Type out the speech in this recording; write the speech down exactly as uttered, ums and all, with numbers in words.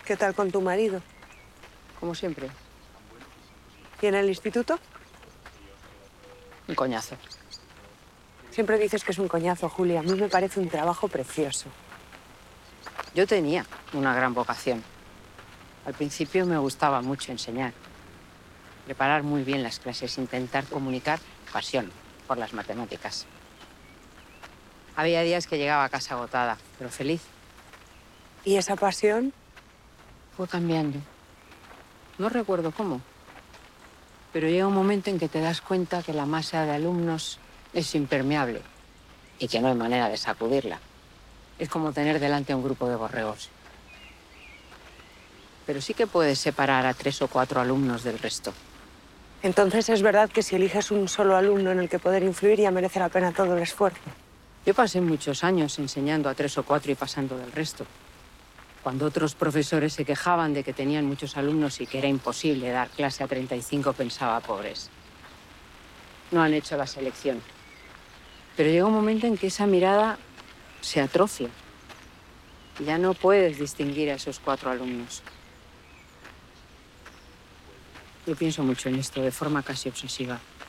¿Qué tal con tu marido? Como siempre. ¿Y en el instituto? Un coñazo. Siempre dices que es un coñazo, Julia. A mí me parece un trabajo precioso. Yo tenía una gran vocación. Al principio me gustaba mucho enseñar. Preparar muy bien las clases, intentar comunicar pasión por las matemáticas. Había días que llegaba a casa agotada, pero feliz. ¿Y esa pasión? Fue cambiando. No recuerdo cómo, pero llega un momento en que te das cuenta que la masa de alumnos es impermeable y que no hay manera de sacudirla. Es como tener delante a un grupo de borregos. Pero sí que puedes separar a tres o cuatro alumnos del resto. Entonces es verdad que si eliges un solo alumno en el que poder influir ya merece la pena todo el esfuerzo. Yo pasé muchos años enseñando a tres o cuatro y pasando del resto. Cuando otros profesores se quejaban de que tenían muchos alumnos y que era imposible dar clase a treinta y cinco, pensaba, pobres. No han hecho la selección. Pero llega un momento en que esa mirada se atrofia. Ya no puedes distinguir a esos cuatro alumnos. Yo pienso mucho en esto de forma casi obsesiva.